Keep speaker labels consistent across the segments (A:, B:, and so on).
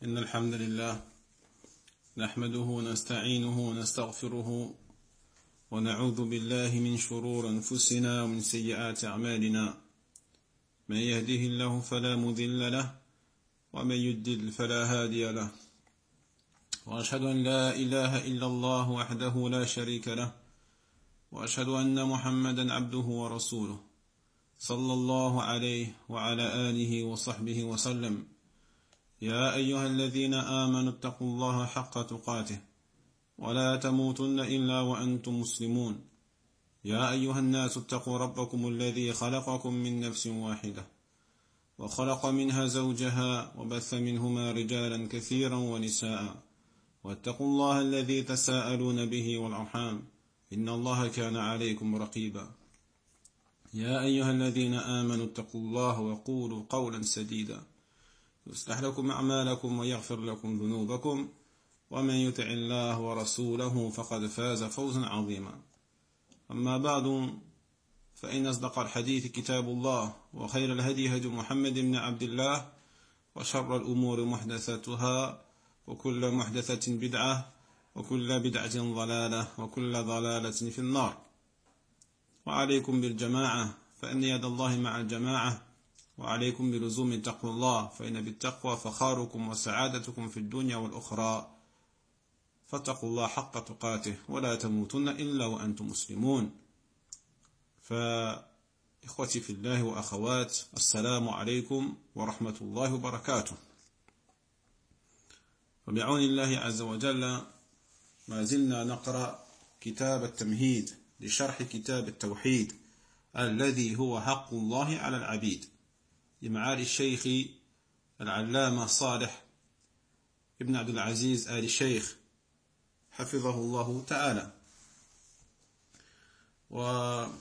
A: إن الحمد لله نحمده ونستعينه ونستغفره ونعوذ بالله من شرور أنفسنا ومن سيئات أعمالنا. من يهده الله فلا مضل له ومن يضلل فلا هادي له، وأشهد أن لا إله إلا الله وحده لا شريك له، وأشهد أن محمدا عبده ورسوله صلى الله عليه وعلى آله وصحبه وسلم. يا أيها الذين آمنوا اتقوا الله حق تقاته ولا تموتن إلا وأنتم مسلمون. يا أيها الناس اتقوا ربكم الذي خلقكم من نفس واحدة وخلق منها زوجها وبث منهما رجالا كثيرا ونساء، واتقوا الله الذي تساءلون به والأرحام إن الله كان عليكم رقيبا. يا أيها الذين آمنوا اتقوا الله وقولوا قولا سديدا يصلح لكم أعمالكم ويغفر لكم ذنوبكم، ومن يطع الله ورسوله فقد فاز فوزا عظيما. أما بعد، فإن أصدق الحديث كتاب الله، وخير الهدي هدي محمد بن عبد الله، وشر الأمور محدثاتها، وكل محدثة بدعة، وكل بدعة ضلالة، وكل ضلالة في النار. وعليكم بالجماعة فإن يد الله مع الجماعة، وعليكم بلزوم تقوى الله، فإن بالتقوى فخاركم وسعادتكم في الدنيا والأخرى. فاتقوا الله حق تقاته ولا تموتن إلا وأنتم مسلمون. فإخوتي في الله وأخوات، السلام عليكم ورحمة الله وبركاته. وبعون الله عز وجل ما زلنا نقرأ كتاب التمهيد لشرح كتاب التوحيد الذي هو حق الله على العبيد، لمعالي الشيخ العلامة صالح ابن عبد العزيز آل الشيخ حفظه الله تعالى. وما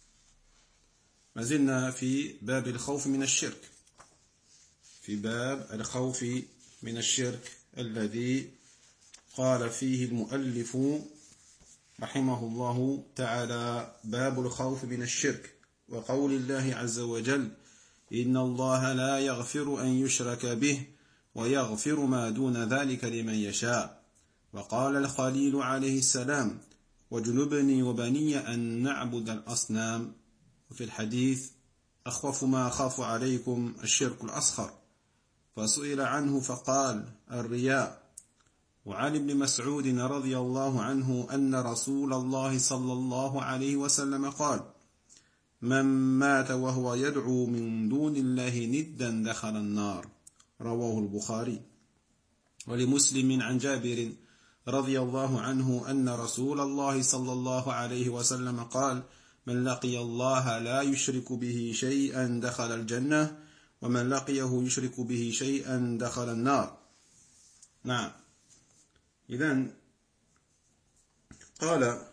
A: زلنا في باب الخوف من الشرك، في باب الخوف من الشرك الذي قال فيه المؤلف رحمه الله تعالى: باب الخوف من الشرك، وقول الله عز وجل: إن الله لا يغفر أن يشرك به ويغفر ما دون ذلك لمن يشاء. وقال الخليل عليه السلام: واجنبني وبني أن نعبد الأصنام. وفي الحديث: أخوف ما أخاف عليكم الشرك الأصغر. فسئل عنه فقال: الرياء. وعن ابن مسعود رضي الله عنه أن رسول الله صلى الله عليه وسلم قال: من مات وهو يدعو من دون الله ندا دخل النار. رواه البخاري. ولمسلم عن جابر رضي الله عنه أن رسول الله صلى الله عليه وسلم قال: من لقي الله لا يشرك به شيئا دخل الجنة، ومن لقيه يشرك به شيئا دخل النار. نعم، إذن قال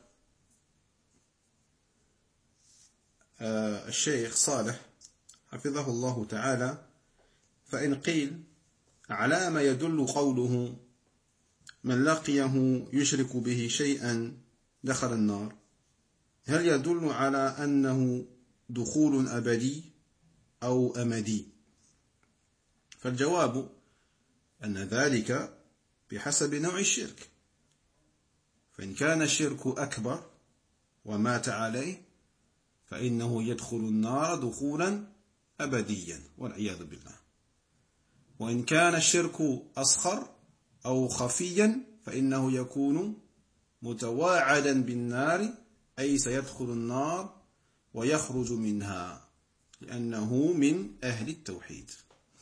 A: الشيخ صالح حفظه الله تعالى: فإن قيل على ما يدل قوله من لقيه يشرك به شيئا دخل النار؟ هل يدل على أنه دخول أبدي أو أمدي؟ فالجواب أن ذلك بحسب نوع الشرك. فإن كان الشرك أكبر ومات عليه فإنه يدخل النار دخولا أبديا والعياذ بالله. وإن كان الشرك أصغر أو خفيا فإنه يكون متواعدا بالنار، أي سيدخل النار ويخرج منها لأنه من أهل التوحيد.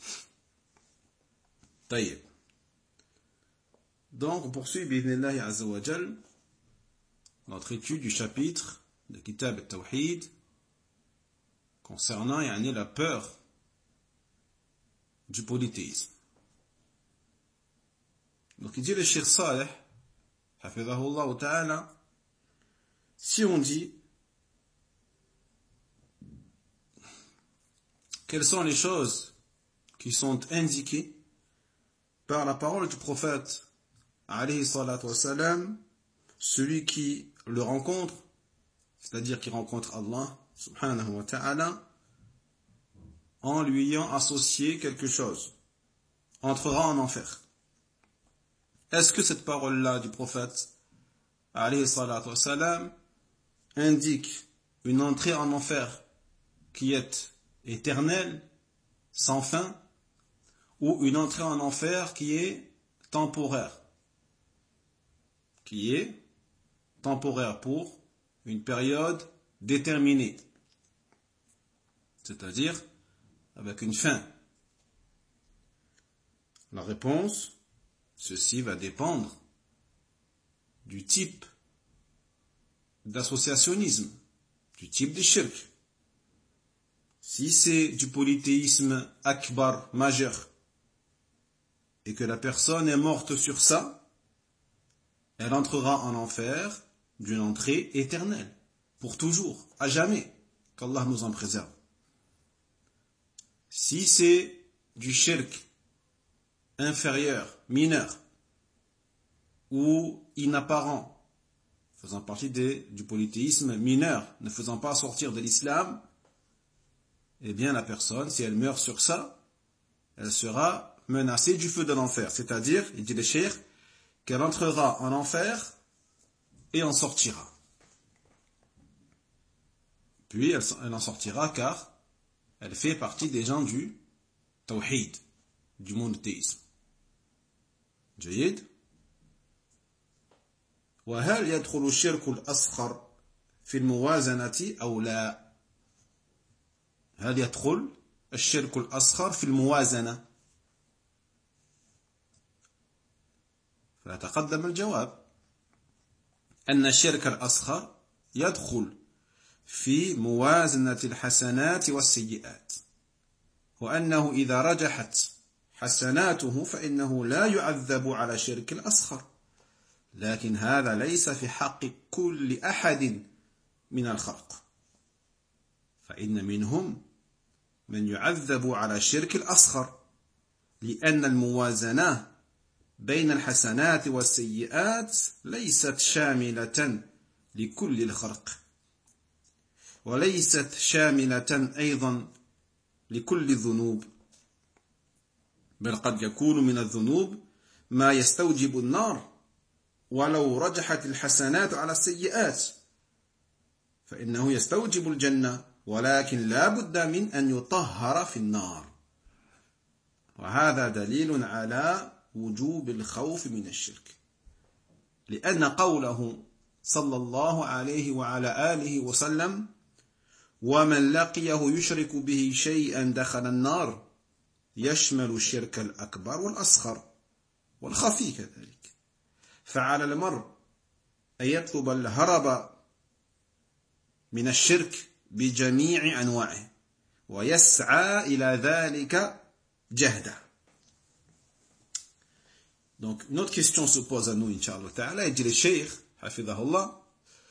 A: طيب، donc on poursuit بإذن عز وجل notre étude du chapitre de Kitab al-Tawhid concernant la peur du polythéisme. Donc il dit le Cheikh Saleh hafidhahullah ta'ala, si on dit quelles sont les choses qui sont indiquées par la parole du prophète alayhi salatu wassalam, celui qui le rencontre, c'est-à-dire qui rencontre Allah subhanahu wa ta'ala, en lui ayant associé quelque chose, entrera en enfer. Est-ce que cette parole-là du prophète, alayhi salatu wassalam, indique une entrée en enfer qui est éternelle, sans fin, ou une entrée en enfer qui est temporaire pour une période déterminée, c'est-à-dire avec une fin? La réponse, ceci va dépendre du type d'associationnisme, du type de shirk. Si c'est du polythéisme akbar, majeur, et que la personne est morte sur ça, elle entrera en enfer d'une entrée éternelle, pour toujours, à jamais, qu'Allah nous en préserve. Si c'est du shirk inférieur, mineur, ou inapparent, faisant partie du polythéisme mineur, ne faisant pas sortir de l'islam, eh bien la personne, si elle meurt sur ça, elle sera menacée du feu de l'enfer. C'est-à-dire, il dit le cheikh, qu'elle entrera en enfer et en sortira. Puis elle en sortira car elle fait partie des gens du tawhid, du monothéisme. جيد. وهل يدخل الشرك الأصغر في الموازنة أو لا؟ هل يدخل الشرك الأصغر في الموازنة؟ فتقدم الجواب أن الشرك الأصغر يدخل في موازنة الحسنات والسيئات، وأنه إذا رجحت حسناته فإنه لا يعذب على شرك الأصغر، لكن هذا ليس في حق كل أحد من الخلق، فإن منهم من يعذب على الشرك الأصغر، لأن الموازنة بين الحسنات والسيئات ليست شاملة لكل الخلق، وليست شاملة أيضا لكل الذنوب، بل قد يكون من الذنوب ما يستوجب النار ولو رجحت الحسنات على السيئات، فإنه يستوجب الجنة ولكن لا بد من أن يطهر في النار، وهذا دليل على وجوب الخوف من الشرك، لأن قوله صلى الله عليه وعلى آله وسلم ومن لقيه يشرك به شيئا دخل النار يشمل الشرك الأكبر والأصغر والخفي كذلك، فعلى المرء أن يطلب الهرب من الشرك بجميع أنواعه ويسعى إلى ذلك جهدا. Donc, notre question se pose à nous, Inch'Allah Ta'ala, et dit le Cheikh, Hafidahullah,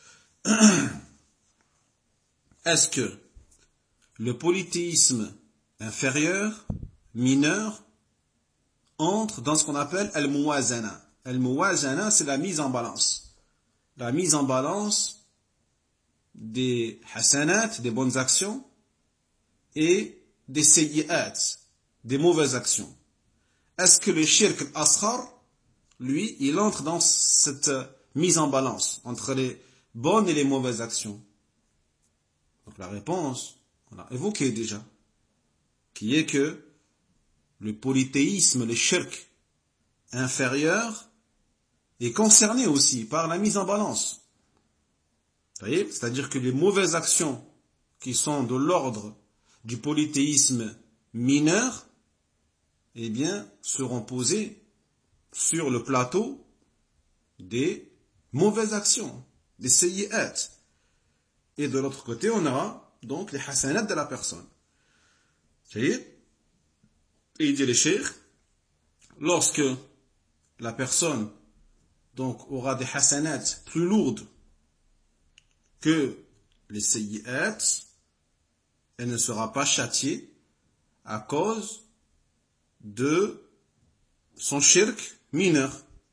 A: est-ce que le polythéisme inférieur, mineur, entre dans ce qu'on appelle al-muwazana? Al-muwazana, c'est la mise en balance. La mise en balance des hasanat, des bonnes actions, et des sayyi'at, des mauvaises actions. Est-ce que le shirk al-asghar, lui, il entre dans cette mise en balance entre les bonnes et les mauvaises actions? Donc la réponse, on l'a évoquée déjà, qui est que le polythéisme, le shirk inférieur, est concerné aussi par la mise en balance. Vous voyez? C'est-à-dire que les mauvaises actions qui sont de l'ordre du polythéisme mineur, eh bien, seront posées sur le plateau des mauvaises actions, des sayyi'at. Et de l'autre côté, on aura donc les hasanat de la personne. Et il dit le cheikh, lorsque la personne donc aura des hasanat plus lourdes que les sayyi'at, elle ne sera pas châtiée à cause de son shirk mineur.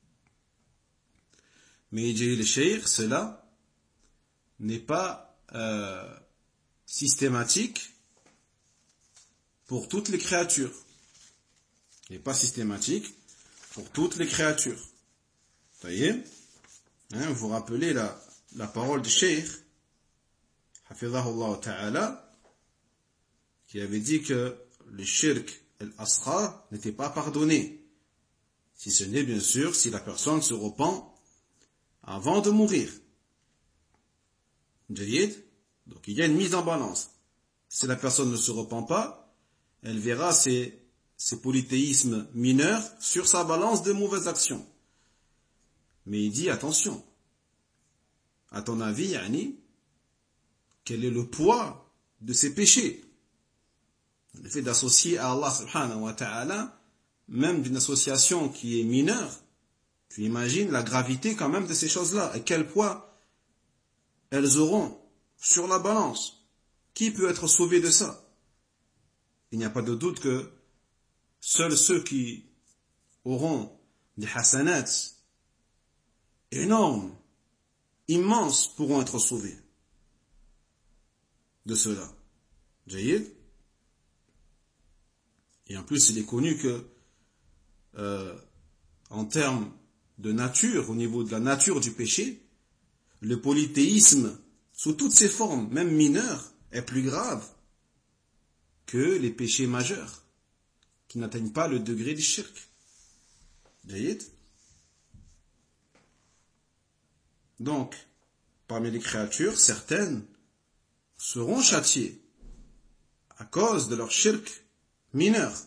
A: Mais il dit le cheikh, cela n'est pas systématique pour toutes les créatures. Il n'est pas systématique pour toutes les créatures. voyez, hein, vous rappelez la parole du Cheikh, Hafidhahullah Ta'ala, qui avait dit que le shirk al-asghar n'était pas pardonné, si ce n'est bien sûr si la personne se repent avant de mourir. Donc il y a une mise en balance. Si la personne ne se repent pas, elle verra ses polythéismes mineurs sur sa balance de mauvaises actions. Mais il dit attention, à ton avis, Yani, quel est le poids de ces péchés? Le fait d'associer à Allah subhanahu wa ta'ala, même d'une association qui est mineure, tu imagines la gravité quand même de ces choses-là, et quel poids elles auront sur la balance. Qui peut être sauvé de ça? Il n'y a pas de doute que seuls ceux qui auront des hasanats énormes, immenses, pourront être sauvés de cela. Jayyid. Et en plus, il est connu que, en termes de nature, au niveau de la nature du péché, le polythéisme, sous toutes ses formes, même mineures, est plus grave que les péchés majeurs, qui n'atteignent pas le degré du shirk. Jayyid. Donc, parmi les créatures, certaines seront châtiées à cause de leur shirk mineur.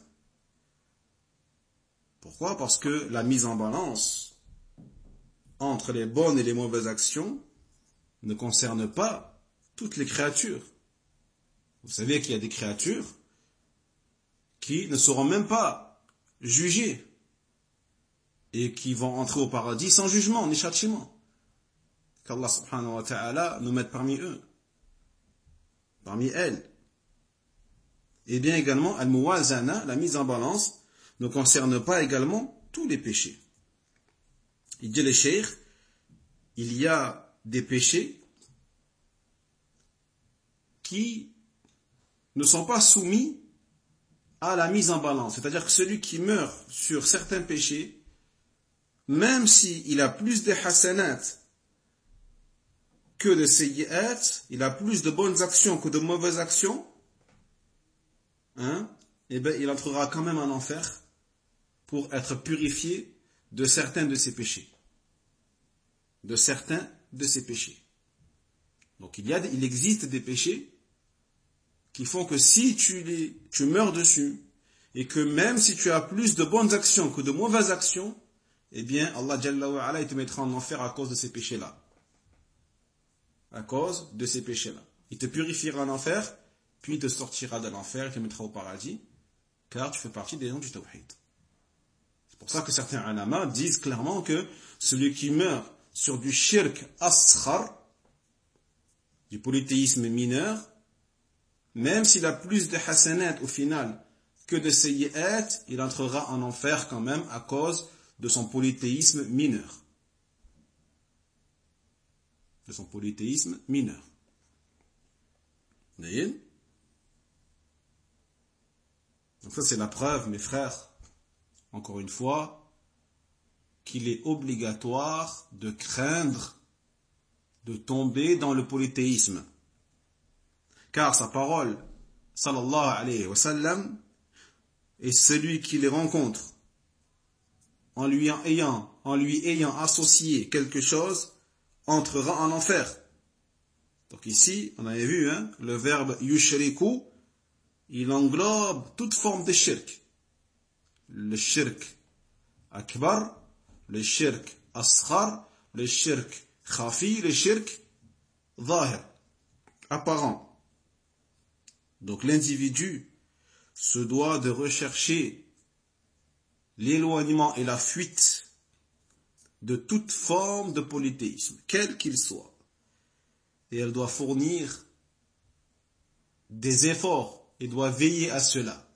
A: Pourquoi? Parce que la mise en balance entre les bonnes et les mauvaises actions ne concerne pas toutes les créatures. Vous savez qu'il y a des créatures qui ne seront même pas jugées et qui vont entrer au paradis sans jugement ni châtiment. Qu'Allah subhanahu wa ta'ala nous mette parmi eux, parmi elles. Et bien également, al-muwazana, la mise en balance, ne concerne pas également tous les péchés. Il dit le cheikh, il y a des péchés qui ne sont pas soumis à la mise en balance. C'est-à-dire que celui qui meurt sur certains péchés, même s'il a plus de hasanat que de sayyi'at, il a plus de bonnes actions que de mauvaises actions, eh bien, il entrera quand même en enfer pour être purifié de certains de ses péchés. De certains de ses péchés. Donc il existe des péchés qui font que si tu meurs dessus, et que même si tu as plus de bonnes actions que de mauvaises actions, eh bien Allah Jalla wa Ala, il te mettra en enfer à cause de ces péchés-là. À cause de ces péchés-là. Il te purifiera en enfer, puis il te sortira de l'enfer, il te mettra au paradis, car tu fais partie des gens du tawhid. C'est pour ça que certains ulama disent clairement que celui qui meurt sur du shirk asghar, du polythéisme mineur, même s'il a plus de hasanat au final que de sayyi'at, il entrera en enfer quand même à cause de son polythéisme mineur. De son polythéisme mineur. Vous voyez? Donc ça c'est la preuve, mes frères, encore une fois, qu'il est obligatoire de craindre de tomber dans le polythéisme. Car sa parole, sallallahu alayhi wa sallam, est celui qui les rencontre en lui ayant associé quelque chose, entrera en enfer. Donc ici, on avait vu, le verbe yushriku, il englobe toute forme de shirk. Le shirk akbar, le shirk asghar, le shirk khafi, le shirk zahir, apparent. Donc l'individu se doit de rechercher l'éloignement et la fuite de toute forme de polythéisme, quel qu'il soit. Et elle doit fournir des efforts et doit veiller à cela.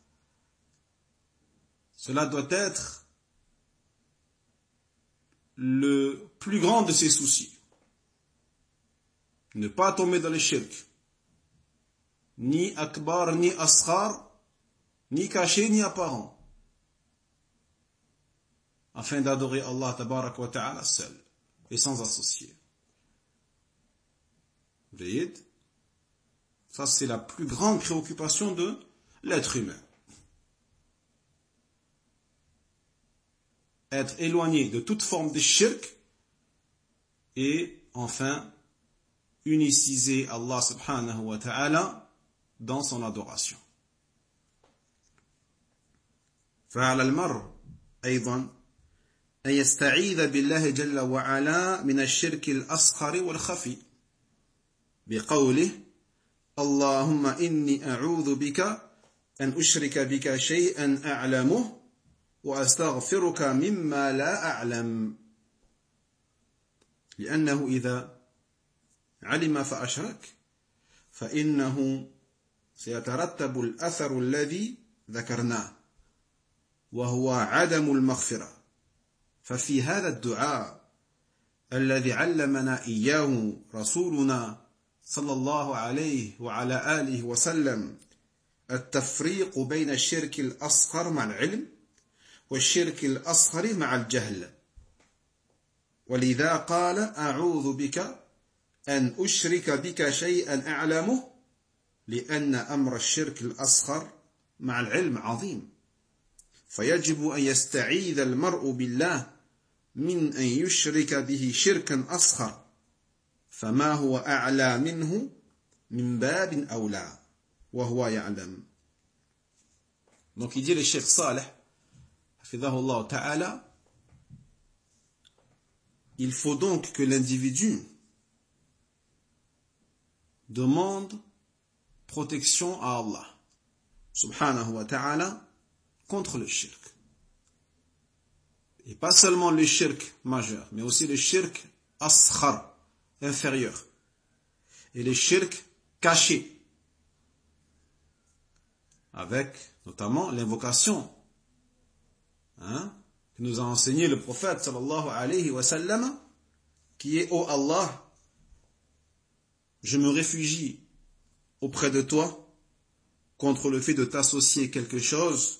A: Cela doit être le plus grand de ses soucis. Ne pas tomber dans le shirk. Ni akbar, ni asghar, ni caché, ni apparent. afin d'adorer Allah tabarak wa ta'ala seul et sans associer. Vous voyez? Ça, c'est la plus grande préoccupation de l'être humain. Être éloigné de toute forme de shirk et enfin uniciser Allah subhanahu wa ta'ala dans son adoration. فعلى المرء أيضا أن يستعيذ بالله جل وعلا من الشرك الأصغر والخفي بقوله اللهم إني أعوذ بك أن أشرك بك شيئا أعلمه وأستغفرك مما لا أعلم لأنه إذا علم فأشرك فإنه سيترتب الأثر الذي ذكرناه وهو عدم المغفرة ففي هذا الدعاء الذي علمنا إياه رسولنا صلى الله عليه وعلى آله وسلم التفريق بين الشرك الأصغر مع العلم والشرك الأصغر مع الجهل ولذا قال أعوذ بك أن أشرك بك شيئا أعلمه لأن أمر الشرك الأصغر مع العلم عظيم فيجب أن يستعيذ المرء بالله من أن يشرك به شركا أصغر فما هو أعلى منه من باب أولى وهو يعلم. Donc il dit le Cheikh Saleh hafidhahullah ta'ala, il faut donc que l'individu demande protection à Allah subhanahu wa ta'ala contre le shirk. Et pas seulement le shirk majeur, mais aussi le shirk asghar, inférieur. Et le shirk caché. Avec notamment l'invocation que nous a enseigné le prophète sallallahu alayhi wa sallam, qui est ô Allah, je me réfugie auprès de toi contre le fait de t'associer quelque chose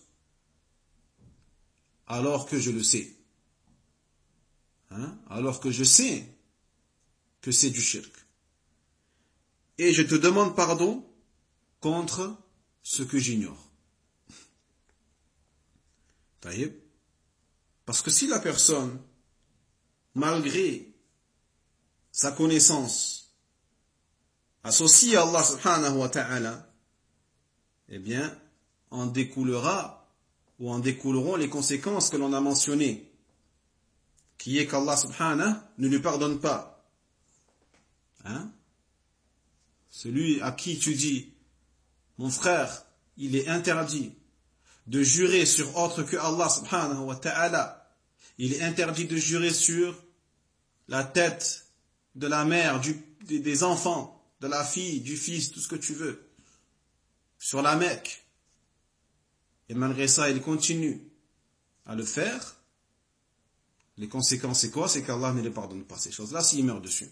A: alors que je le sais. Alors que je sais que c'est du shirk. Et je te demande pardon contre ce que j'ignore. Parce que si la personne, malgré sa connaissance, associe à Allah subhanahu wa ta'ala, eh bien, en découlera ou en découleront les conséquences que l'on a mentionnées, qui est qu'Allah subhanahu ne lui pardonne pas. Celui à qui tu dis, mon frère, il est interdit de jurer sur autre que Allah subhanahu wa ta'ala, il est interdit de jurer sur la tête de la mère, des enfants, de la fille, du fils, tout ce que tu veux, sur la Mecque. Et malgré ça, il continue à le faire. Les conséquences, c'est quoi? C'est qu'Allah ne les pardonne pas, ces choses-là, s'il meurt dessus.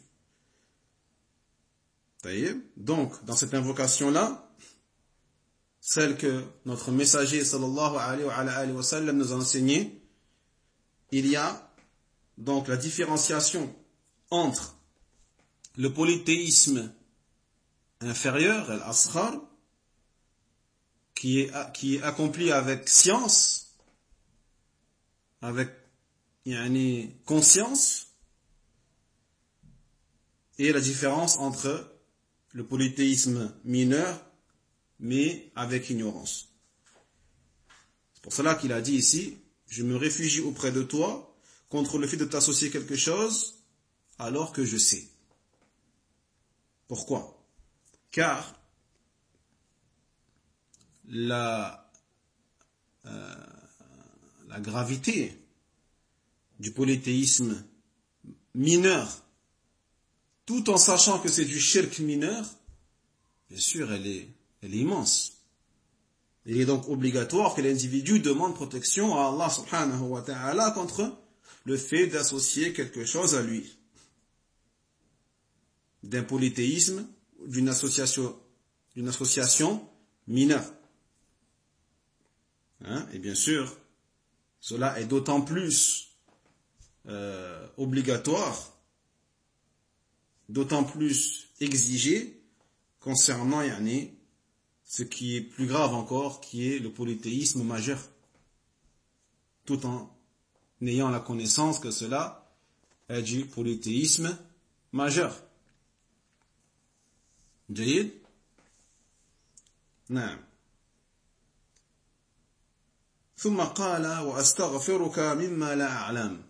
A: Donc, dans cette invocation-là, celle que notre messager sallallahu alayhi wa sallam nous a enseignée, il y a donc la différenciation entre le polythéisme inférieur, al-asghar, qui est accompli avec science, avec conscience, et la différence entre le polythéisme mineur, mais avec ignorance. C'est pour cela qu'il a dit ici, je me réfugie auprès de toi contre le fait de t'associer quelque chose alors que je sais. Pourquoi? Car la gravité du polythéisme mineur, tout en sachant que c'est du shirk mineur, bien sûr, elle est immense. Il est donc obligatoire que l'individu demande protection à Allah subhanahu wa ta'ala contre le fait d'associer quelque chose à lui. D'un polythéisme, d'une association mineure. Et bien sûr, cela est d'autant plus obligatoire, d'autant plus exigé concernant ce qui est plus grave encore, qui est le polythéisme majeur, tout en ayant la connaissance que cela est du polythéisme majeur. جيد؟ نعم. ثم قال وأستغفرك مما لا أعلم.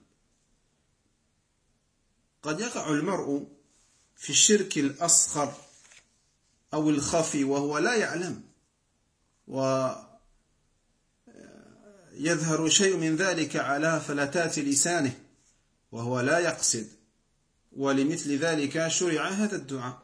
A: قد يقع المرء في الشرك الأصغر أو الخفي وهو لا يعلم، ويظهر شيء من ذلك على فلتات لسانه وهو لا يقصد، ولمثل ذلك شرع هذا الدعاء.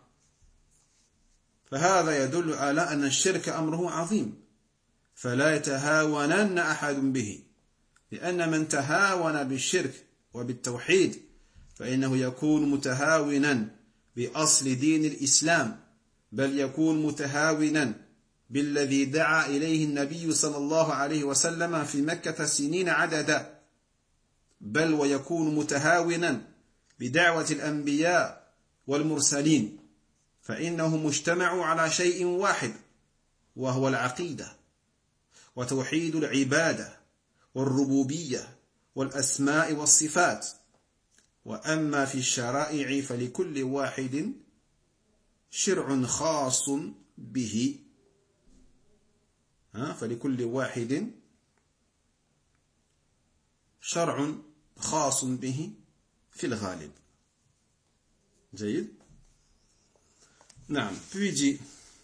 A: فهذا يدل على أن الشرك أمره عظيم، فلا يتهاونن أحد به، لأن من تهاون بالشرك وبالتوحيد فإنه يكون متهاونا بأصل دين الإسلام، بل يكون متهاونا بالذي دعا إليه النبي صلى الله عليه وسلم في مكة سنين عددا، بل ويكون متهاونا بدعوة الأنبياء والمرسلين، فإنهم اجتمعوا على شيء واحد وهو العقيدة وتوحيد العبادة والربوبية والأسماء والصفات. وأما في الشرائع فلكل واحد شرع خاص به، فلكل واحد شرع خاص به في الغالب. جيد. نعم. Puis dit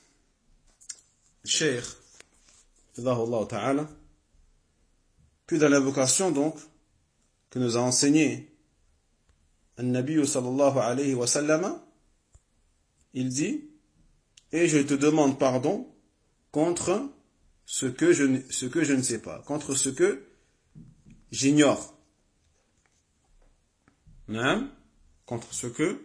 A: Cheikh Fidahullah Ta'ala, puis dans l'invocation donc que nous a enseigné An-Nabi sallallahu alayhi wa sallam, il dit: et je te demande pardon contre ce que je ne sais pas, contre ce que j'ignore. Non, contre ce que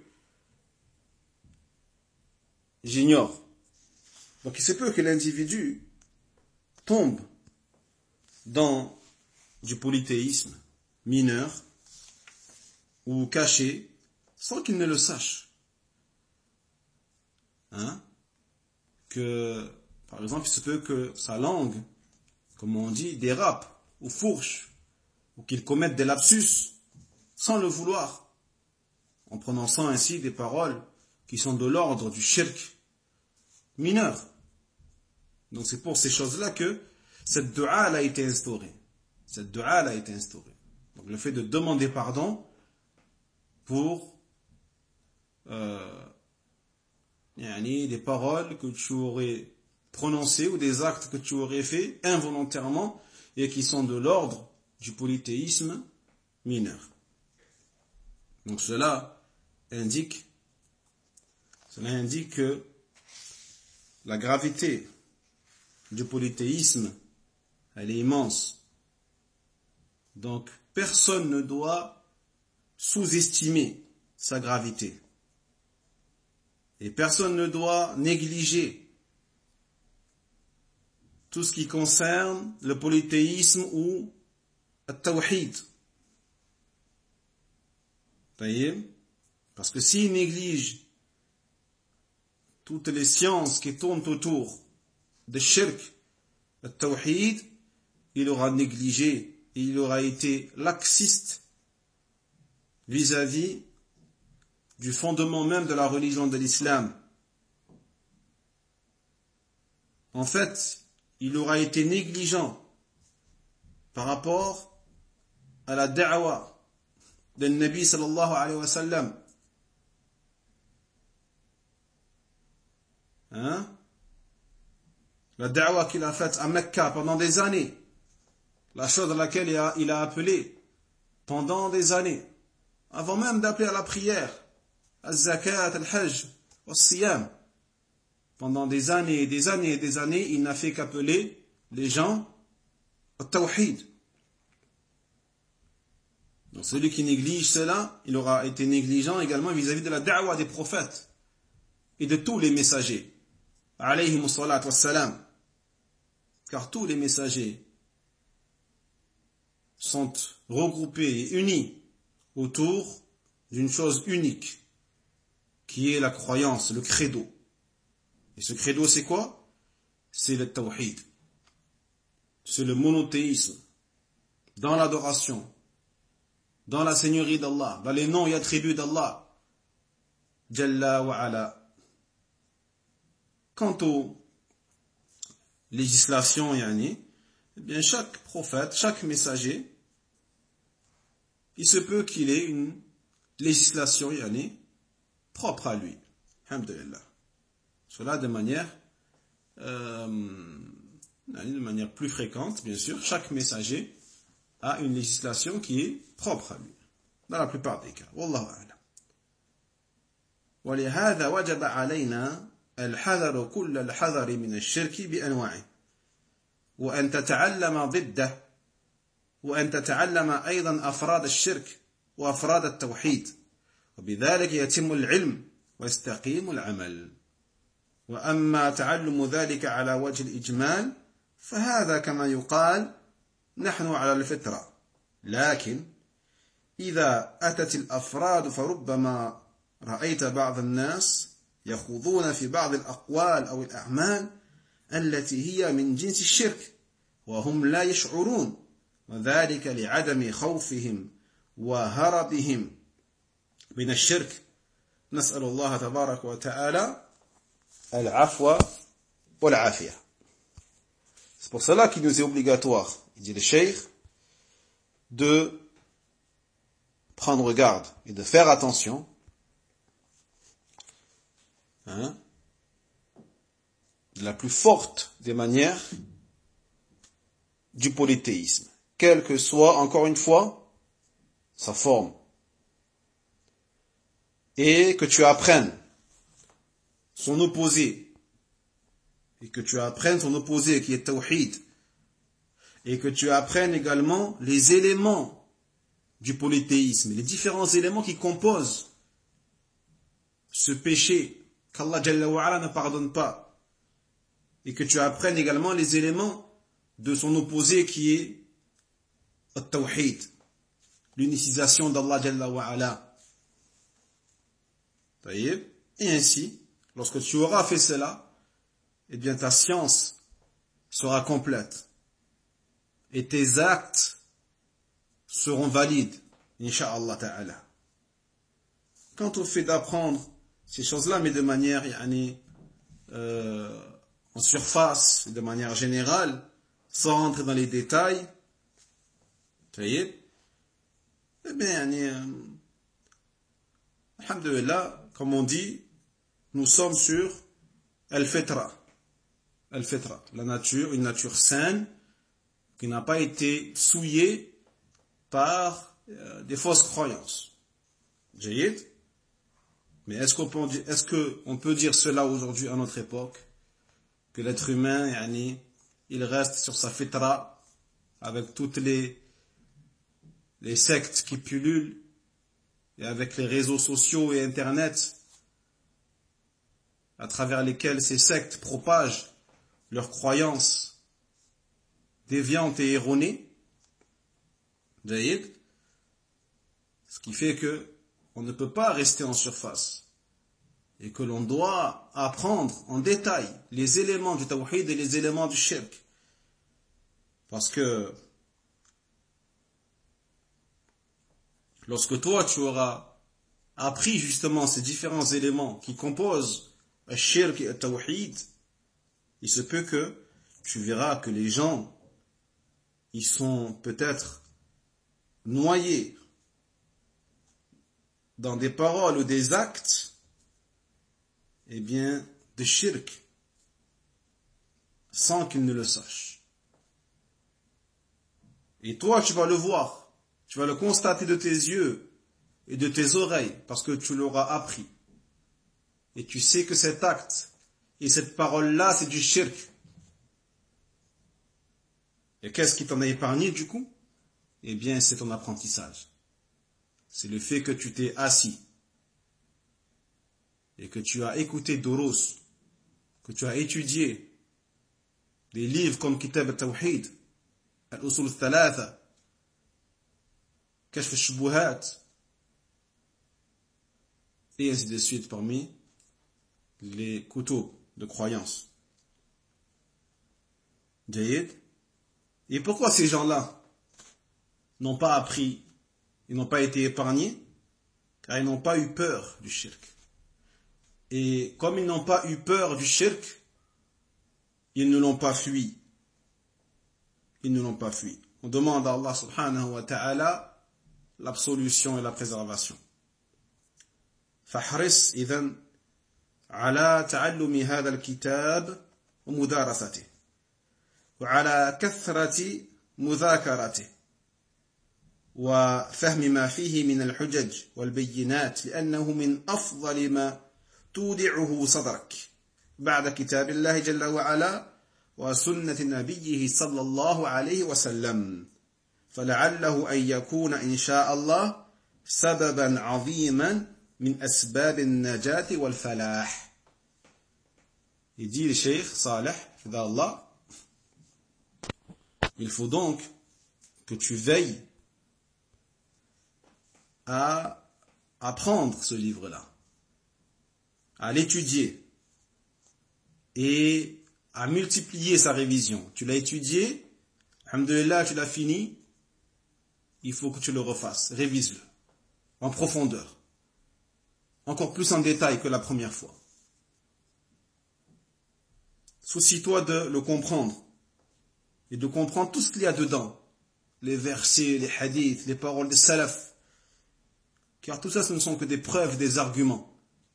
A: j'ignore. Donc il se peut que l'individu tombe dans du polythéisme mineur ou caché sans qu'il ne le sache. Que, par exemple, il se peut que sa langue, comme on dit, dérape ou fourche, ou qu'il commette des lapsus sans le vouloir, en prononçant ainsi des paroles qui sont de l'ordre du shirk mineur. Donc c'est pour ces choses-là que cette dua a été instaurée. Cette dua a été instaurée. Donc le fait de demander pardon pour des paroles que tu aurais prononcées ou des actes que tu aurais faits involontairement et qui sont de l'ordre du polythéisme mineur. Donc cela indique que la gravité du polythéisme, elle est immense. Donc personne ne doit sous-estimer sa gravité. Et personne ne doit négliger tout ce qui concerne le polythéisme ou le tawhid. Parce que s'il néglige toutes les sciences qui tournent autour de shirk, le tawhid, il aura négligé et il aura été laxiste vis-à-vis du fondement même de la religion de l'islam. En fait, il aura été négligent par rapport à la da'wa de Nabi sallallahu alayhi wa sallam. La da'wa qu'il a faite à Mecca pendant des années, la chose à laquelle il a appelé pendant des années, avant même d'appeler à la prière, al-zakat, al-hajj, al-siyam. Pendant des années et des années et des années, il n'a fait qu'appeler les gens au tawhid. Donc celui qui néglige cela, il aura été négligent également vis-à-vis de la da'wa des prophètes et de tous les messagers. Alayhimus salat wassalam. Car tous les messagers sont regroupés et unis autour d'une chose unique, qui est la croyance, le credo. Et ce credo, c'est quoi? C'est le tawhid. C'est le monothéisme. Dans l'adoration, dans la seigneurie d'Allah, dans les noms et attributs d'Allah, Jalla wa ala. Quant aux législations, eh bien chaque prophète, chaque messager, il se peut qu'il ait une législation propre à lui. Alhamdulillah. Cela de manière plus fréquente, bien sûr. Chaque messager a une législation qui est propre à lui. Dans la plupart des cas. Wallahu a'lam. ولهذا وجب علينا الحذر كل الحذر من الشرك بأنواعه وأن تتعلم ضده وأن تتعلم أيضا أفراد الشرك وأفراد التوحيد وبذلك يتم العلم ويستقيم العمل وأما تعلم ذلك على وجه الإجمال فهذا كما يقال نحن على الفطرة لكن إذا أتت الأفراد فربما رأيت بعض الناس يخوضون في بعض الأقوال أو الأعمال التي هي من جنس الشرك وهم لا يشعرون وذلك لعدم خوفهم وهربهم من الشرك نسأل الله تبارك وتعالى العفو والعافية. C'est pour cela qu'il nous est obligatoire, il dit le cheikh, de prendre garde et de faire attention de la plus forte des manières du polythéisme, quelle que soit, encore une fois, sa forme. Et que tu apprennes son opposé, et que tu apprennes son opposé qui est tawhid, et que tu apprennes également les éléments du polythéisme, les différents éléments qui composent ce péché qu'Allah Jalla wa Ala ne pardonne pas, et que tu apprennes également les éléments de son opposé qui est al-tawhid, l'unicisation d'Allah Jalla wa Ala. Et ainsi, lorsque tu auras fait cela, eh bien ta science sera complète et tes actes seront valides, incha'Allah ta'ala. Quant au fait d'apprendre ces choses-là, mais de manière en surface, de manière générale, sans rentrer dans les détails, eh bien, alhamdulillah, comme on dit, nous sommes sur al-fitra. Al-fitra, la nature, une nature saine, qui n'a pas été souillée par des fausses croyances. Jayid. Mais est-ce qu'on peut dire cela aujourd'hui à notre époque? Que l'être humain, il reste sur sa fitra, avec toutes les sectes qui pullulent, et avec les réseaux sociaux et Internet, à travers lesquels ces sectes propagent leurs croyances déviantes et erronées, ce qui fait que on ne peut pas rester en surface, et que l'on doit apprendre en détail les éléments du tawhid et les éléments du shirk. Parce que lorsque toi tu auras appris justement ces différents éléments qui composent le shirk et le tawhid, il se peut que tu verras que les gens, ils sont peut-être noyés dans des paroles ou des actes, eh bien, de shirk, sans qu'ils ne le sachent. Et toi, tu vas le voir, tu vas le constater de tes yeux et de tes oreilles, parce que tu l'auras appris. Et tu sais que cet acte et cette parole-là, c'est du shirk. Et qu'est-ce qui t'en a épargné du coup? Eh bien, c'est ton apprentissage. C'est le fait que tu t'es assis et que tu as écouté Doros, que tu as étudié des livres comme Kitab al-Tawhid, Al-Usul al-Thalatha, Kashf al-Shubuhat, et ainsi de suite parmi les couteaux de croyance. Jayyid. Et pourquoi ces gens-là n'ont pas appris, ils n'ont pas été épargnés? Car ils n'ont pas eu peur du shirk. Et comme ils n'ont pas eu peur du shirk, ils ne l'ont pas fui. Ils ne l'ont pas fui. On demande à Allah subhanahu wa ta'ala l'absolution et la préservation. فاحرص إذن على تعلم هذا الكتاب ومدارسته وعلى كثرة مذاكرته وفهم ما فيه من الحجج والبينات لأنه من أفضل ما تودعه صدرك بعد كتاب الله جل وعلا وسنة نبيه صلى الله عليه وسلم فلعله أن يكون إن شاء الله سببا عظيما من أسباب النجاة والفلاح. Il dit le cheikh Saleh, Allah, il faut donc que tu veilles à apprendre ce livre-là, à l'étudier et à multiplier sa révision. Tu l'as étudié, alhamdoulilah, tu l'as fini, il faut que tu le refasses, révise-le, en profondeur, encore plus en détail que la première fois. Soucie-toi de le comprendre et de comprendre tout ce qu'il y a dedans, les versets, les hadiths, les paroles des salafs, car tout ça, ce ne sont que des preuves, des arguments.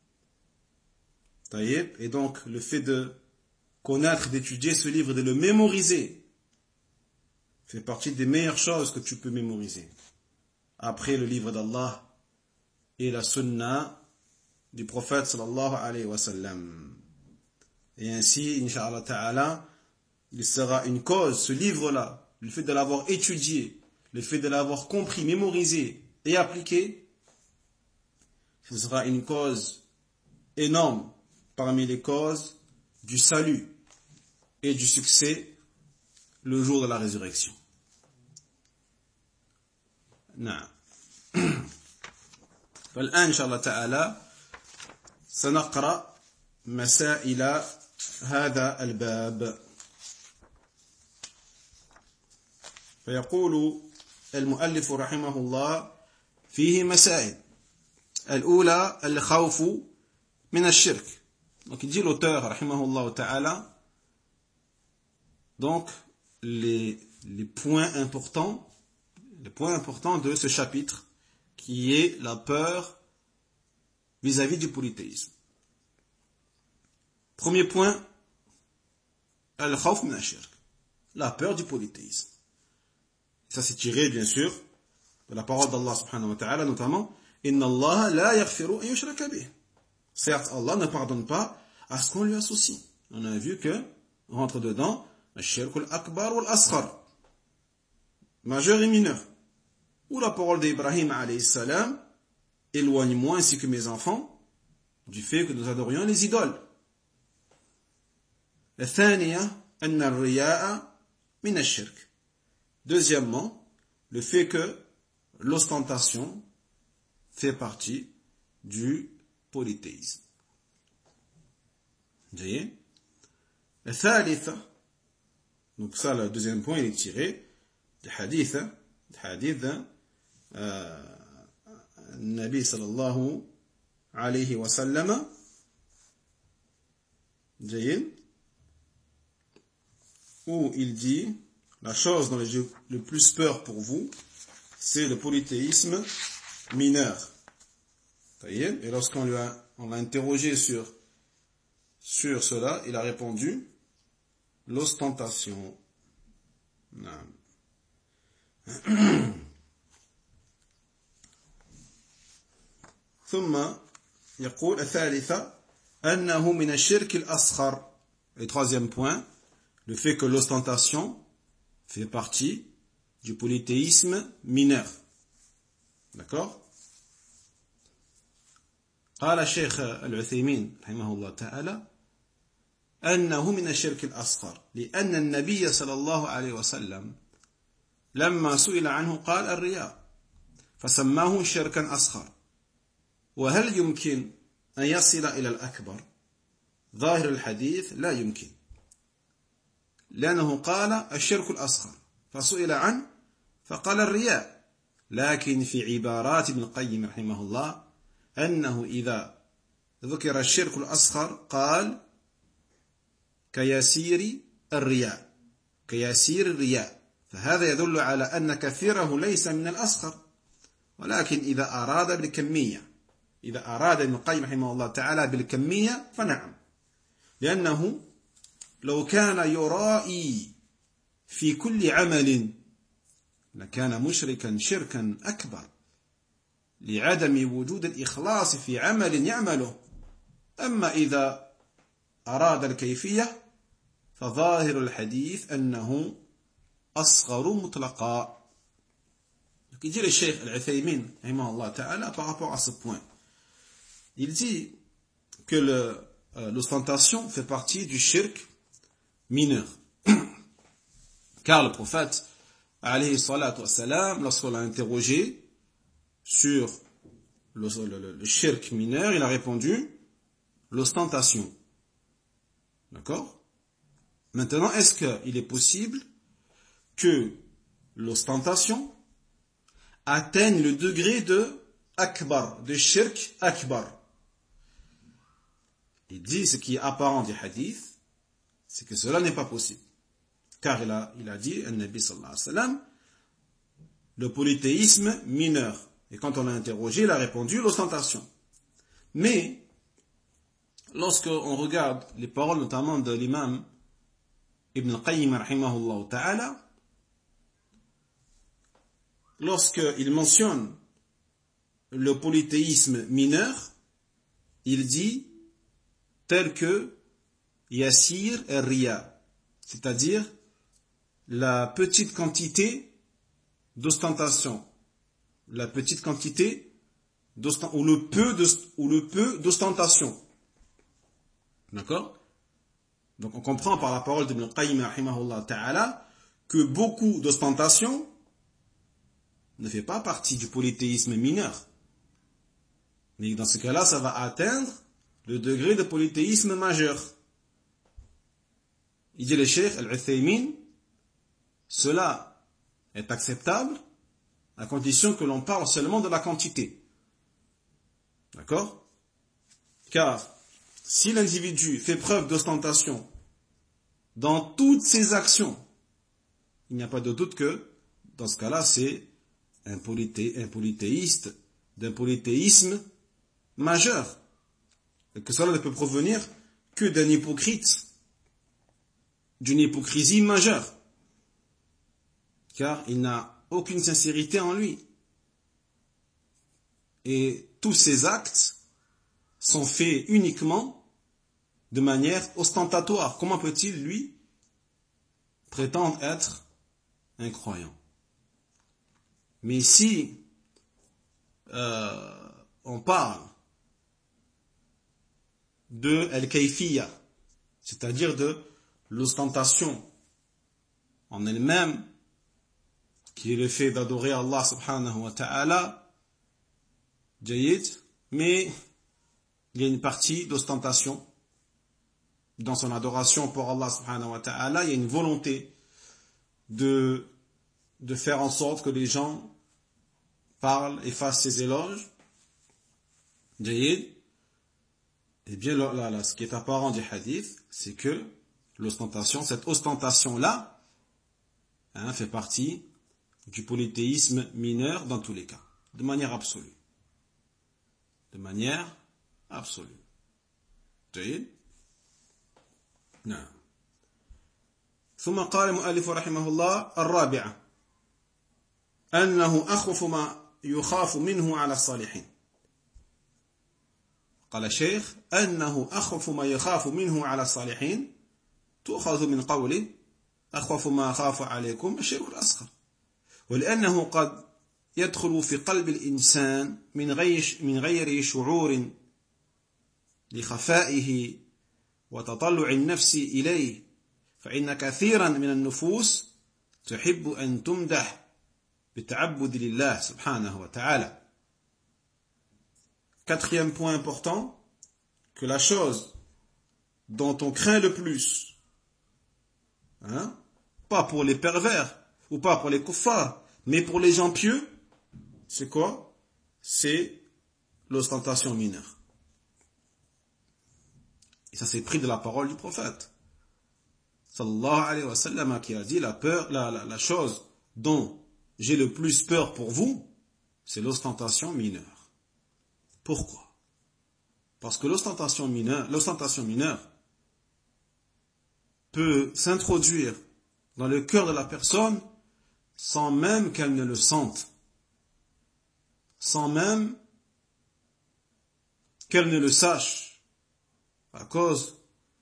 A: Et donc, le fait de connaître, d'étudier ce livre, de le mémoriser, fait partie des meilleures choses que tu peux mémoriser. Après le livre d'Allah et la sunna du prophète sallallahu alayhi wa sallam. Et ainsi, incha'Allah ta'ala, il sera une cause, ce livre-là, le fait de l'avoir étudié, le fait de l'avoir compris, mémorisé et appliqué, ce sera une cause énorme parmi les causes du salut et du succès le jour de la résurrection. نعم. فالآن إن شاء الله تعالى سنقرأ مسائل هذا الباب. فيقول المؤلف رحمه الله فيه مسائل. الأولى الخوف من الشرك. Donc il dit l'auteur rahimahullah ta'ala, donc les points importants de ce chapitre qui est la peur vis-à-vis du polythéisme. Premier point, al-khawf min ash-shirk, la peur du polythéisme. Ça c'est tiré bien sûr de la parole d'Allah subhanahu wa ta'ala, notamment inna Allah la yaghfiru an yushraka bih. Certes, Allah ne pardonne pas à ce qu'on lui associe. On a vu que rentre dedans ash-shirk al-akbar wal-asghar, majeur et mineur. Ou la parole d'Ibrahim alayhi salam, éloigne-moi ainsi que mes enfants du fait que nous adorions les idoles. Deuxièmement, le fait que l'ostentation fait partie du polythéisme. Donc ça, le deuxième point, il est tiré du hadith النبي صلى الله عليه وسلم où il dit la chose dont j'ai le plus peur pour vous, c'est le polythéisme mineur. Et lorsqu'on l'a interrogé sur cela, il a répondu l'ostentation. ثم يقول الثالثة أنه من الشرك الأصغر. Et troisième point, le fait que l'ostentation fait partie du polythéisme mineur. D'accord? قال الشيخ العثيمين رحمه الله تعالى أنه من الشرك الأصغر لأن النبي صلى الله عليه وسلم لما سئل عنه قال الرياء فسماه شركا أصغر وهل يمكن أن يصل إلى الأكبر ظاهر الحديث لا يمكن لأنه قال الشرك الأصغر فسئل عنه فقال الرياء لكن في عبارات ابن القيم رحمه الله أنه إذا ذكر الشرك الأصغر قال كيسير الرياء كيسير الرياء فهذا يدل على أن كثيره ليس من الأصغر ولكن إذا أراد بالكمية إذا أراد ابن القيم رحمه الله تعالى بالكمية فنعم لأنه لو كان يرائي في كل عمل لكان مشركا شركا أكبر لعدم وجود الإخلاص في عمل يعمله أما إذا أراد الكيفية فظاهر الحديث أنه أصغر مطلقا. Il dit le Cheikh Al-Uthaymin par rapport à ce point. Il dit que l'ostentation fait partie du shirk mineur. Car le prophète, alayhi salatu wassalam, lorsqu'on l'a interrogé sur le shirk mineur, il a répondu l'ostentation. D'accord? Maintenant, est-ce qu'il est possible que l'ostentation atteigne le degré de akbar, de shirk akbar? Il dit ce qui est apparent du hadith, c'est que cela n'est pas possible. Car il a dit, Nabi sallallahu alayhi wa sallam, le polythéisme mineur. Et quand on l'a interrogé, il a répondu l'ostentation. Mais, lorsqu'on regarde les paroles notamment de l'imam Ibn al-Qayyim rahimahullah ta'ala, lorsqu'il mentionne le polythéisme mineur, il dit tel que Yassir et Riya, c'est-à-dire la petite quantité d'ostentation, la petite quantité ou le peu d'ostentation. D'accord? Donc on comprend par la parole d'Ibn al-Qayyim rahimahullah ta'ala que beaucoup d'ostentation ne fait pas partie du polythéisme mineur. Mais dans ce cas-là, ça va atteindre le degré de polythéisme majeur. Il dit le Cheikh Al-Uthaymin, cela est acceptable à condition que l'on parle seulement de la quantité. D'accord? Car si l'individu fait preuve d'ostentation dans toutes ses actions, il n'y a pas de doute que dans ce cas-là, c'est un polythéiste d'un polythéisme majeur. Et que cela ne peut provenir que d'un hypocrite, d'une hypocrisie majeure. Car il n'a aucune sincérité en lui. Et tous ses actes sont faits uniquement de manière ostentatoire. Comment peut-il, lui, prétendre être un croyant? Mais si on parle de al-kayfiyya, c'est-à-dire de l'ostentation en elle-même, qui est le fait d'adorer Allah subhanahu wa ta'ala, jayyid, mais il y a une partie d'ostentation dans son adoration pour Allah subhanahu wa ta'ala, il y a une volonté de faire en sorte que les gens parlent et fassent ses éloges, jayyid. Et bien là, ce qui est apparent du hadith, c'est que l'ostentation, cette ostentation-là, fait partie du polythéisme mineur dans tous les cas, de manière absolue. De manière absolue. جيد؟ نعم. ثم قال المؤلف رحمه الله الرابعة أنه أخوف ما يخاف منه على الصالحين. قال الشيخ أنه أخوف ما يخاف منه على الصالحين تؤخذ من قوله أخوف ما أخاف عليكم الشرك الأصغر، ولأنه قد يدخل في قلب الإنسان من غير شعور لخفائه وتطلع النفس إليه، فإن كثيرا من النفوس تحب أن تمدح بالتعبد لله سبحانه وتعالى. Quatrième point important, que la chose dont on craint le plus, pas pour les pervers, ou pas pour les kuffars, mais pour les gens pieux, c'est quoi? C'est l'ostentation mineure. Et ça c'est pris de la parole du prophète sallallahu alayhi wa sallam, qui a dit la chose dont j'ai le plus peur pour vous, c'est l'ostentation mineure. Pourquoi? Parce que l'ostentation mineure peut s'introduire dans le cœur de la personne sans même qu'elle ne le sente, sans même qu'elle ne le sache, à cause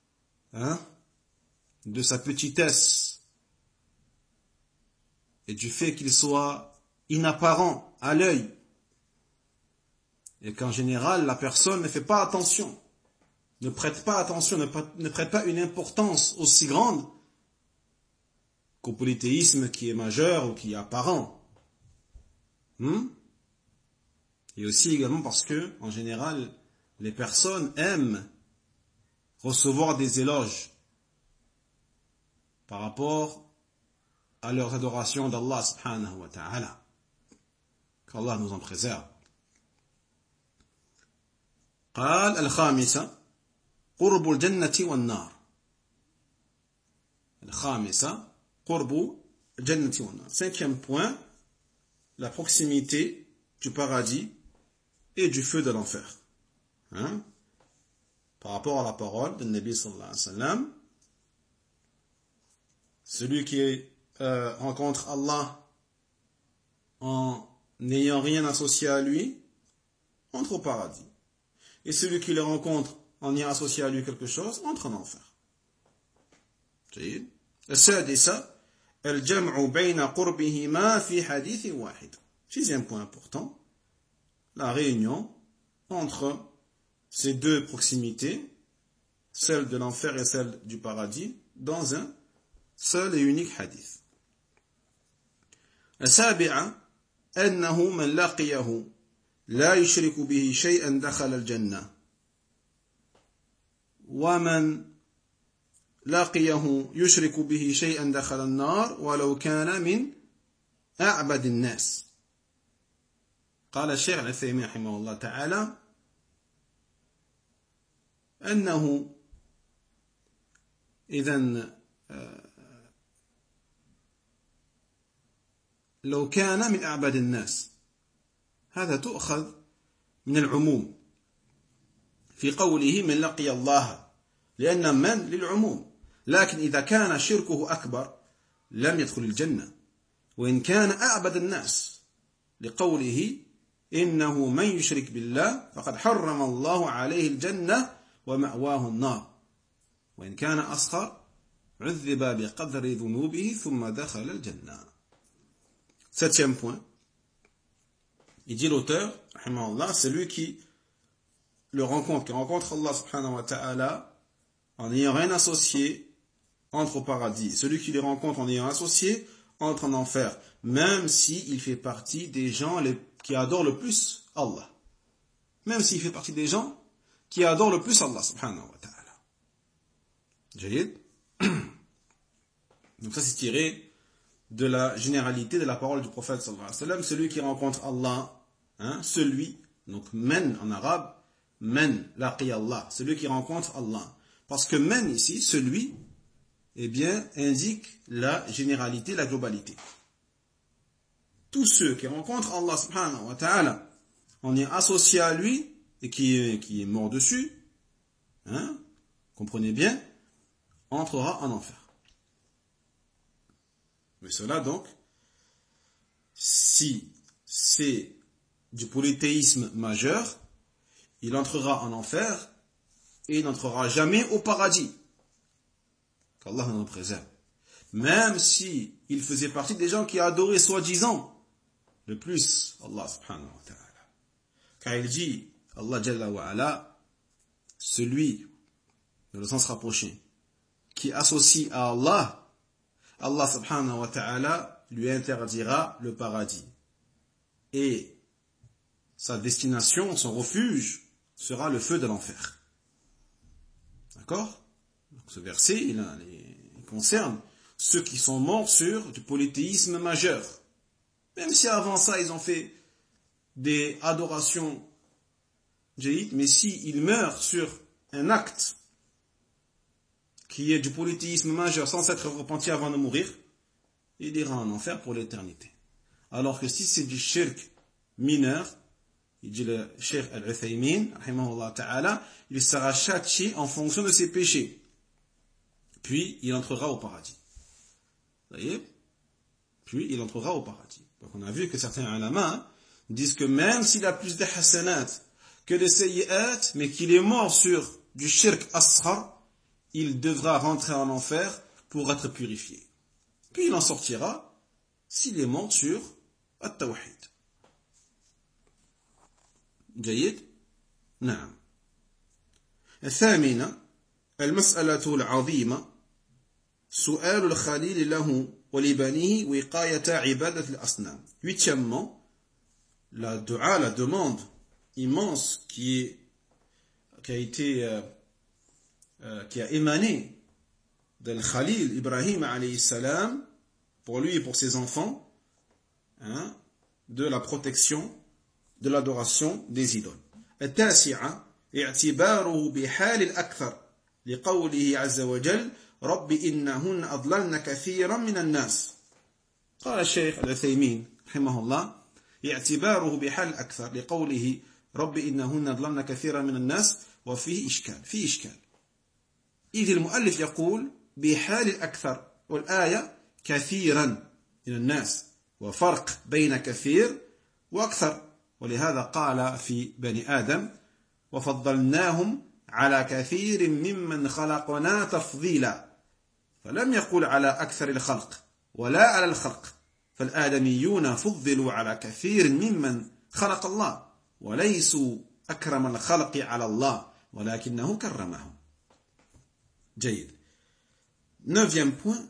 A: de sa petitesse et du fait qu'il soit inapparent à l'œil, et qu'en général la personne ne fait pas attention, ne prête pas attention, ne prête pas une importance aussi grande qu'au polythéisme qui est majeur ou qui est apparent. Et aussi également parce que, en général, les personnes aiment recevoir des éloges par rapport à leur adoration d'Allah subhanahu wa ta'ala. Qu'Allah nous en préserve. قال الخامسة قرب الجنة والنار. الخامسة قرب الجنة والنار. Cinquième point, la proximité du paradis et du feu de l'enfer. Par rapport à la parole de Nabi sallallahu alayhi wa sallam, celui qui rencontre Allah en n'ayant rien associé à lui entre au paradis. Et celui qui le rencontre en ayant associé à lui quelque chose entre en enfer. السادسة الجمع بين قربهما في حديث واحد. Sixième point important, la réunion entre ces deux proximités, celle de l'enfer et celle du paradis, dans un seul et unique hadith. السابعة أنه من لقيه لا يشرك به شيئا دخل الجنة ومن لقيه يشرك به شيئا دخل النار ولو كان من أعبد الناس. قال الشيخ العثيمين رحمه الله تعالى أنه إذن لو كان من أعبد الناس، هذا تؤخذ من العموم في قوله من لقي الله، لأن من للعموم، لكن إذا كان شركه أكبر لم يدخل الجنة، وإن كان أعبد الناس لقوله إنه من يشرك بالله فقد حرم الله عليه الجنة ومأواه النار، وإن كان أصغر عذب بقدر ذنوبه ثم دخل الجنة. Septième point, il dit l'auteur, celui qui le rencontre, qui rencontre Allah subhanahu wa ta'ala en n'ayant rien associé, entre au paradis. Celui qui le rencontre en ayant associé, entre en enfer, même s'il fait partie des gens qui adorent le plus Allah. Même s'il fait partie des gens qui adorent le plus Allah subhanahu wa ta'ala. Jayid. Donc ça c'est tiré de la généralité de la parole du prophète sallallahu alayhi wa sallam, celui qui rencontre Allah, celui, donc men en arabe, men laqi Allah, celui qui rencontre Allah. Parce que men ici, celui, eh bien, indique la généralité, la globalité. Tous ceux qui rencontrent Allah subhanahu wa ta'ala, on est associé à lui, et qui est mort dessus, comprenez bien, entrera en enfer. Mais cela donc, si c'est du polythéisme majeur, il entrera en enfer et il n'entrera jamais au paradis. Qu'Allah nous en préserve. Même si il faisait partie des gens qui adoraient soi-disant le plus Allah subhanahu wa ta'ala. Car il dit, Allah jalla wa ala, celui, dans le sens rapproché, qui associe à Allah, Allah subhanahu wa ta'ala lui interdira le paradis. Et sa destination, son refuge, sera le feu de l'enfer. D'accord? Donc ce verset, il concerne ceux qui sont morts sur du polythéisme majeur. Même si avant ça, ils ont fait des adorations jaïd, mais s'ils meurent sur un acte qui est du polythéisme majeur sans s'être repenti avant de mourir, il ira en enfer pour l'éternité. Alors que si c'est du shirk mineur, il dit le Cheikh Al-Uthaymin, rahimahullah ta'ala, il sera châtié en fonction de ses péchés. Puis il entrera au paradis. Vous voyez? Puis il entrera au paradis. Donc on a vu que certains ulama disent que même s'il a plus de hasanat que de sayyi'at, mais qu'il est mort sur du shirk asghar, il devra rentrer en enfer pour être purifié. Puis il en sortira s'il est mort sur at-tawhid. جيد؟ نعم. الثامنة المسألة العظيمة سؤال الخليل له ولبنيه وقاية عبادة الأصنام. Huitièmement, la demande immense qui a émané del Khalil Ibrahim alayhi salam pour lui et pour ses enfants, de la protection de l'adoration des idoles. التاسعة اعتباره بحال الأكثر لقوله عز وجل رب إنهن أضللن كثيرا من الناس. قال الشيخ العثيمين رحمه الله اعتباره بحال الأكثر لقوله رب إنهن أضللن كثيرا من الناس وفيه إشكال. إذ المؤلف يقول بحال الأكثر والآية كثيرا من الناس وفرق بين كثير وأكثر. ولهذا قال في بني آدم وفضلناهم على كثير ممن خلقنا تفضيلا فلم يقل على أكثر الخلق ولا على الخلق فالآدميون فضلوا على كثير ممن خلق الله وليسوا أكرم الخلق على الله ولكنه كرمهم. جيد. Neuvième point,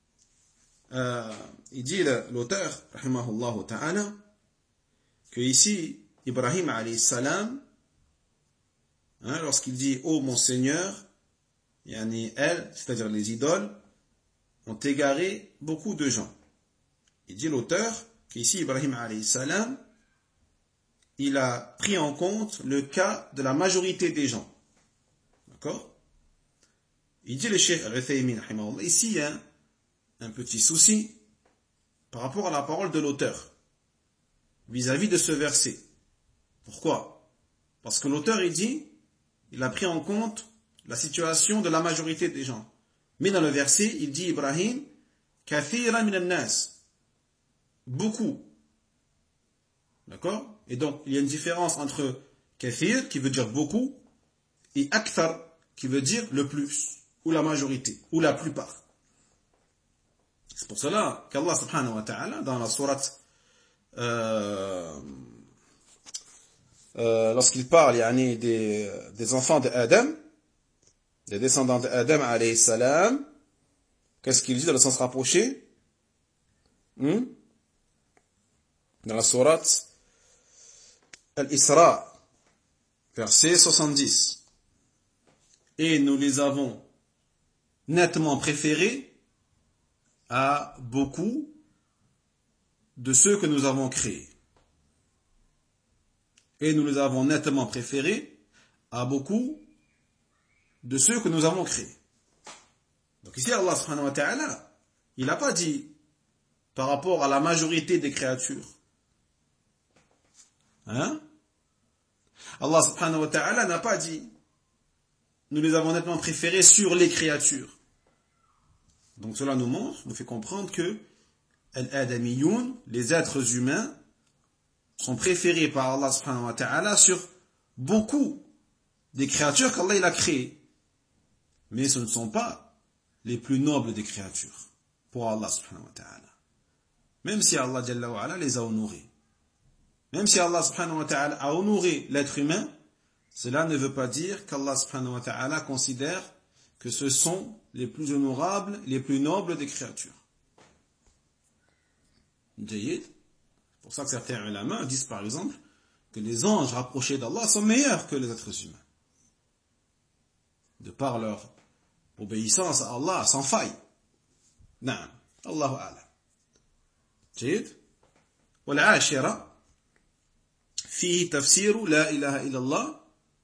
A: il dit l'auteur rahimahullah ta'ala que ici, Ibrahim alayhi salam, lorsqu'il dit « Oh mon Seigneur », elles, c'est-à-dire les idoles, ont égaré beaucoup de gens. Il dit l'auteur qu'ici, Ibrahim alayhi salam, il a pris en compte le cas de la majorité des gens. D'accord? Il dit le Cheikh Al-Uthaymin, ici il y a un petit souci par rapport à la parole de l'auteur vis-à-vis de ce verset. Pourquoi? Parce que l'auteur, il a pris en compte la situation de la majorité des gens. Mais dans le verset, il dit Ibrahim, kathira min al-nas, beaucoup. D'accord? Et donc, il y a une différence entre kathir, qui veut dire beaucoup, et akthar, qui veut dire le plus, ou la majorité, ou la plupart. C'est pour cela qu'Allah subhanahu wa ta'ala, dans la sourate lorsqu'il parle des enfants d'Adam, des descendants d'Adam alayhi salam, qu'est-ce qu'il dit dans le sens rapproché? Dans la sourate Al-Isra, verset 70. Et nous les avons nettement préférés à beaucoup de ceux que nous avons créés. Et nous les avons nettement préférés à beaucoup de ceux que nous avons créés. Donc ici, Allah subhanahu wa ta'ala, il n'a pas dit par rapport à la majorité des créatures. Allah subhanahu wa ta'ala n'a pas dit nous les avons nettement préférés sur les créatures. Donc cela nous fait comprendre que Al-Adamiyoun, les êtres humains, sont préférés par Allah subhanahu wa ta'ala sur beaucoup des créatures qu'Allah il a créées. Mais ce ne sont pas les plus nobles des créatures pour Allah subhanahu wa ta'ala. Même si Allah jalla wa ala les a honorés. Même si Allah subhanahu wa ta'ala a honoré l'être humain, cela ne veut pas dire qu'Allah subhanahu wa ta'ala considère que ce sont les plus honorables, les plus nobles des créatures. C'est pour ça que certains ulama disent par exemple que les anges rapprochés d'Allah sont meilleurs que les êtres humains. de par leur obéissance à Allah sans faille. نعم الله أعلم. جيد. والعاشرة فيه تفسير لا إله إلا الله،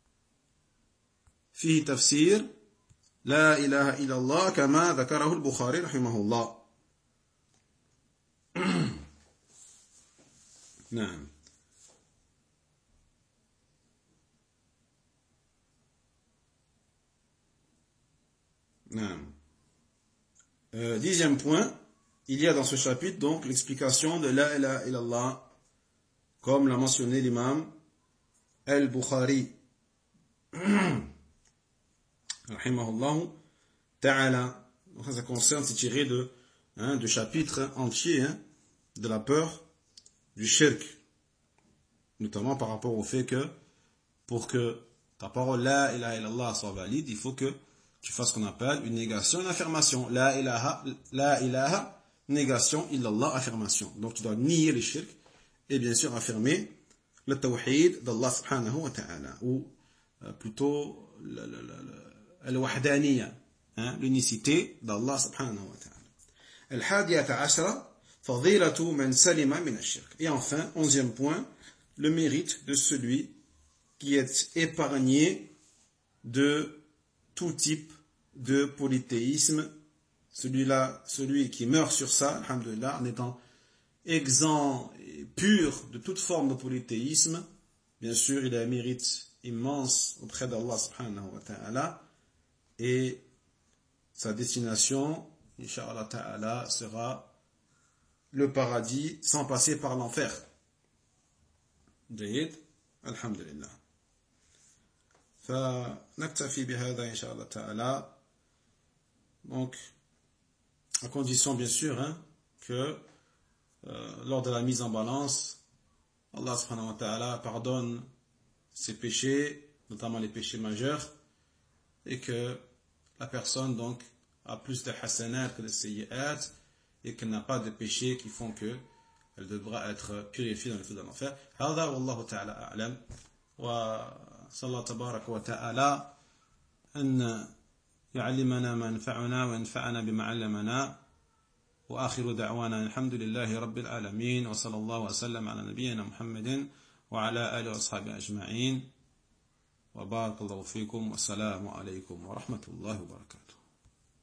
A: فيه تفسير لا إله إلا الله كما ذكره البخاري رحمه الله. نعم. نعم. Dixième point, il y a dans ce chapitre donc l'explication de la ilaha illallah, comme l'a mentionné l'imam al-Bukhari rahimahullah ta'ala. Ça concerne, c'est tiré de chapitres entiers de la peur du shirk, notamment par rapport au fait que pour que ta parole la ilaha illallah soit valide, il faut que tu fasses ce qu'on appelle une négation, une affirmation. La ilaha, négation, illallah, affirmation. Donc tu dois nier le shirk et bien sûr affirmer le tawhid d'Allah subhanahu wa ta'ala, ou plutôt al-wahdaniya, l'unicité d'Allah subhanahu wa ta'ala. Al-hadiyata ashra, fadilatu man salima min al-shirk. Et enfin, 11e point, le mérite de celui qui est épargné de tout type de polythéisme, celui qui meurt sur ça, alhamdulillah, en étant exempt et pur de toute forme de polythéisme, bien sûr, il a un mérite immense auprès d'Allah subhanahu wa ta'ala, et sa destination, incha'Allah ta'ala, sera le paradis sans passer par l'enfer. جيد. الحمد لله. فنكتفي بهذا إن شاء الله تعالى. Donc, à condition bien sûr que lors de la mise en balance, Allah subhanahu wa ta'ala pardonne ses péchés, notamment les péchés majeurs, et que la personne donc a plus de hasanat que de sayyi'at, et qu'elle n'a pas de péchés qui font que elle devra être purifiée dans le feu de l'enfer. هذا والله تعالى أعلم. وصلى الله تبارك وتعالى أن يعلمنا ما ينفعنا وينفعنا بما علمنا. وآخر دعوانا الحمد لله رب العالمين، وصلى الله وسلم على نبينا محمد وعلى آله وأصحابه أجمعين. وبارك الله فيكم، والسلام عليكم ورحمة الله وبركاته.